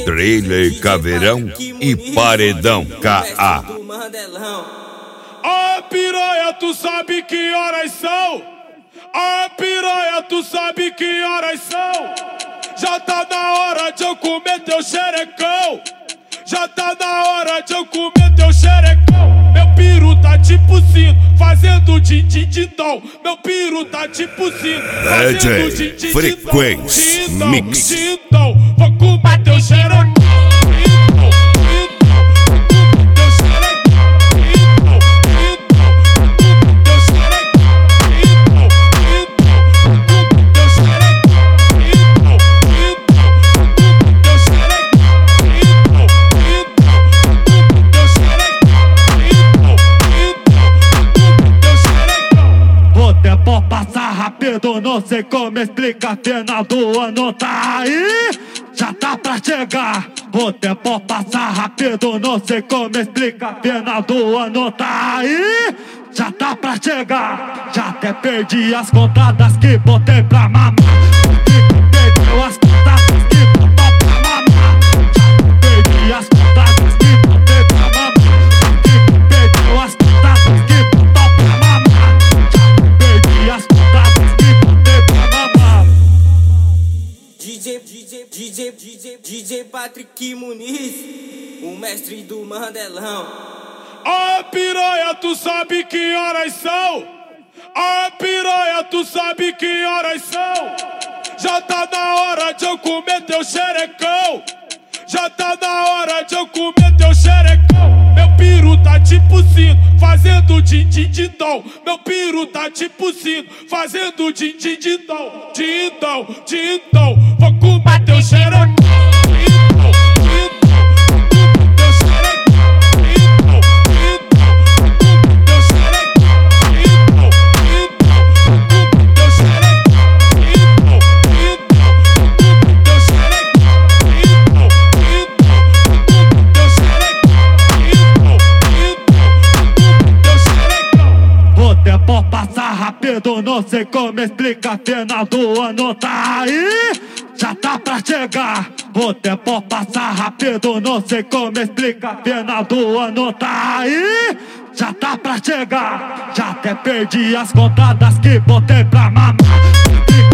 Trailer Caveirão e Paredão KA. Ó piranha, tu sabe que horas são? Ó piranha, tu sabe que horas são? Já tá na hora de eu comer teu xerecão. Já tá na hora de eu comer teu xerecão. Meu piru tá tipo sino, fazendo din-din-din-dom. Meu piru tá tipo sino, fazendo din-din-din-dom. Frequência Mix. Vou comer teu xerecão. Não sei como explicar, final do ano tá aí, já tá pra chegar. O tempo passa rápido, não sei como explicar, final do ano tá aí, já tá pra chegar. Já até perdi as contadas que botei pra mamar. Perdeu as contadas que botou pra mamar. Já perdi as contadas que botei pra mamar. Perdeu as contadas que botou pra mamar. Já perdi as contadas. DJ Patrick Muniz, o mestre do Mandelão. Ó piranha, tu sabe que horas são? Ó piranha, tu sabe que horas são? Já tá na hora de eu comer teu xerecão. Já tá na hora de eu comer teu xerecão. Meu piru tá tipo sino, fazendo din-din-din-dom. Meu piru tá tipo sino, fazendo din-din-din-dom. Din-dom, din-dom, vou comer teu xerecão. Não sei como explicar, final do ano tá aí, já tá pra chegar. O tempo passa rápido, não sei como explicar, final do ano tá aí, já tá pra chegar. Já até perdi as contadas que botei pra mamar.